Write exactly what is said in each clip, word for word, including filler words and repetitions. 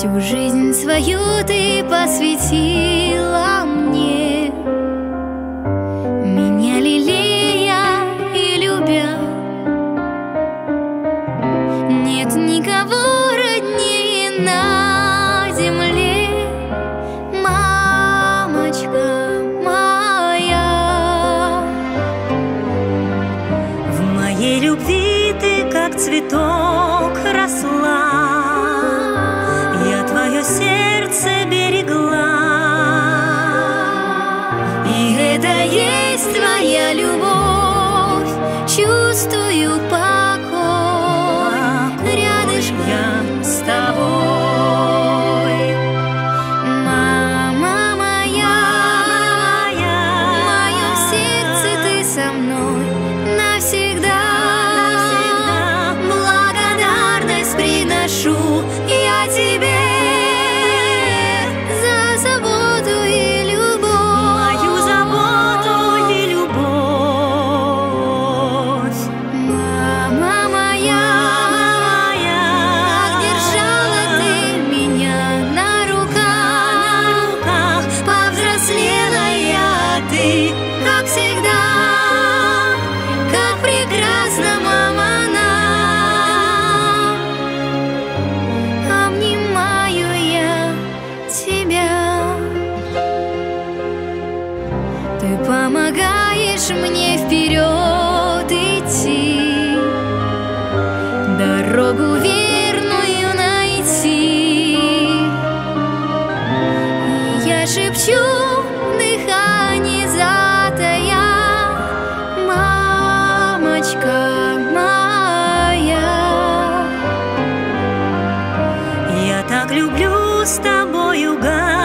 Всю жизнь свою ты посвятила мне, меня лелея и любя. Нет никого роднее на земле, мамочка моя. В моей любви ты как цветок росла, я твое сердце берегла. И это есть твоя любовь, чувствую покой, рядышком я с тобой. Мама моя, в моем сердце ты со мной навсегда. Благодарность приношу я тебе за заботу и любовь, Мою заботу и любовь. мама моя. Как держала ты меня на руках, повзрослела я, ты, как всегда, как прекрасна мама нам. Обнимаю я тебя, ты помогаешь мне вперед идти, дорогу верную найти. И я шепчу в дыхании затая, мамочка моя. Я так люблю с тобою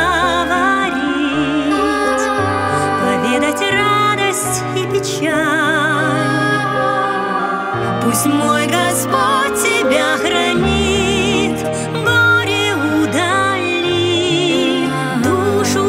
говорить, поведать радость и печаль. Пусть мой Господь тебя хранит, горе удалит, душу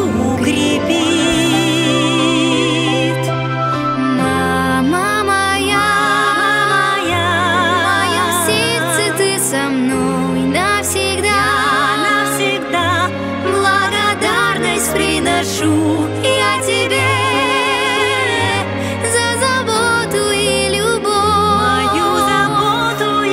укрепит. Мама моя, в моем сердце ты со мной навсегда. Навсегда Благодарность приношу я тебе за заботу и любовь, мою заботу и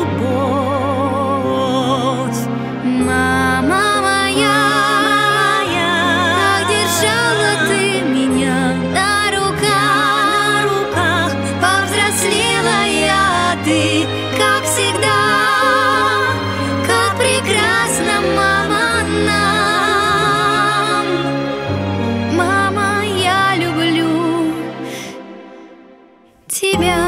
любовь. мама моя. Как держала ты меня на руках, повзрослела я, ты, как всегда, как прекрасна мама нам. Мама, я люблю тебя.